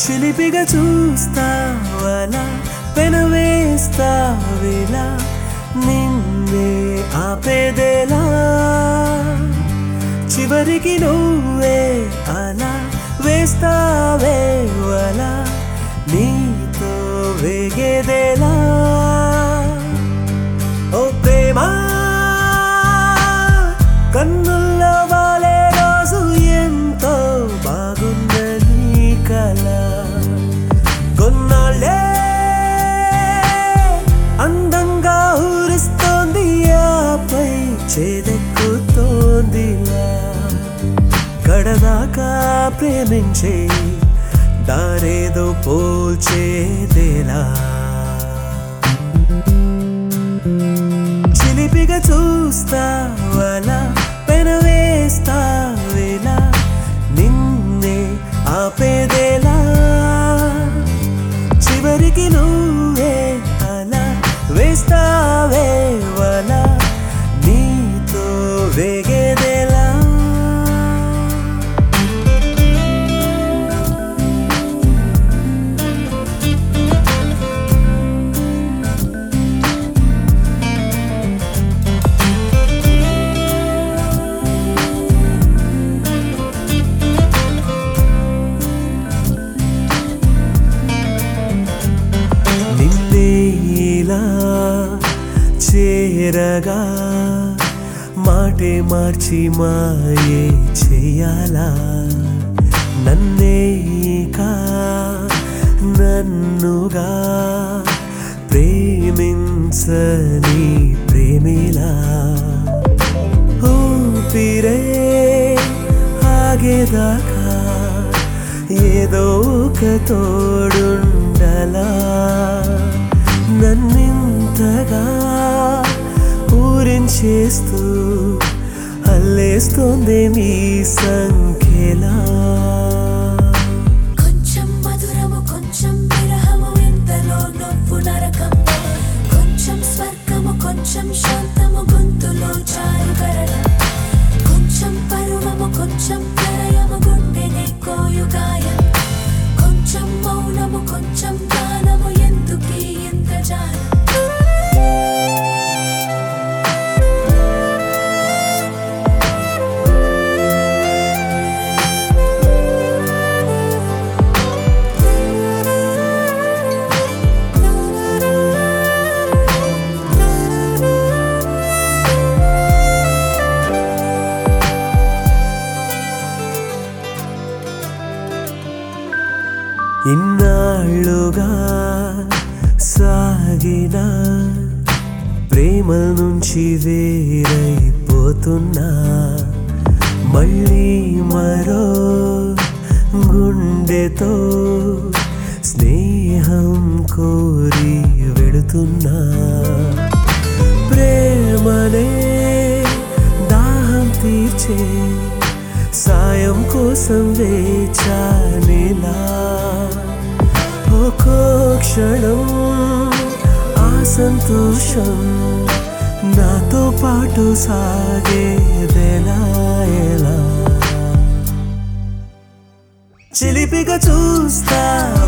చిలిపిగా చూస్తావలా పెనవేస్తావేలా నిన్నే ఆపేదేలా చివరికి నువ్వే అలా వేస్తావేవలా నీతో వేగేదేలా ఓ ప్రేమ కన్నుల్లో వాలే రోజు ఎంతో బాగుందని కల కొన్నాళ్ళే అందంగా ఊరిస్తోంది ఆపై చేదెక్కుతోందిలా కడదాకా ప్రేమించే దారేదో పోల్చేదేలా చిలిపిగా చూస్తావలా పెనవేస్తావేలా నిన్నే ఆపేదేలా చివరికి నువ్వే అలా వేస్తావేవలా నీతో వేగేదేలా చేరగా మాటే మార్చి మాయే చేయాలా నన్నేకా నన్నుగా ప్రేమించని ప్రేమిలా ఊపిరే ఆగేదాకా ఏదో ఒక తోడుండలా నన్నింతగా ఊరించేస్తూ అల్లేస్తోంది నీ సంఖ్యలా కొంచెం మధురము కొంచెం విరహము ఇంతలో నవ్వు నరకం కొంచెం స్వర్గము కొంచెం శాంతము గొంతులో చారు కరడం కొంచెం పరువము కొంచెం ప్రళయము గుండెనే కోయు గాయం కొంచెం మౌనము కొంచెం గానము ఎందుకీ ఇంత జాలం ఇన్నాళ్ళుగా సాగిన ప్రేమల నుంచి వేరైపోతున్నా మళ్ళీ మరో గుండెతో స్నేహం కోరి వెళుతున్నా ప్రేమనే దాహం తీర్చే సాయం కోసం వేచానిలా ఒక్కో క్షణం ఆ సంతోషం నాతో పాటు సాగేదెలా ఎలా చిలిపిగా చూస్తా